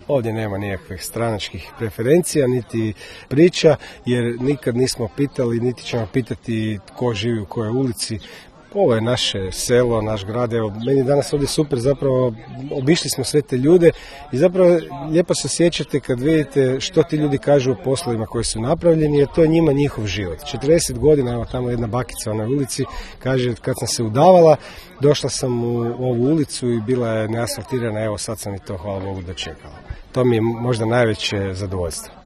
Ovdje nema nikakvih stranačkih preferencija, niti priča, jer nikad nismo pitali, niti ćemo pitati tko živi u kojoj ulici. Ovo je naše selo, naš grad, evo, meni je danas ovdje super, zapravo obišli smo sve te ljude i zapravo lijepo se sjećate kad vidite što ti ljudi kažu o poslovima koji su napravljeni, jer to je njima njihov život. 40 godina, evo tamo jedna bakica na ulici, kaže kad sam se udavala, došla sam u ovu ulicu i bila je neasfaltirana, evo sad sam i to, hvala Bogu, dočekala. To mi je možda najveće zadovoljstvo.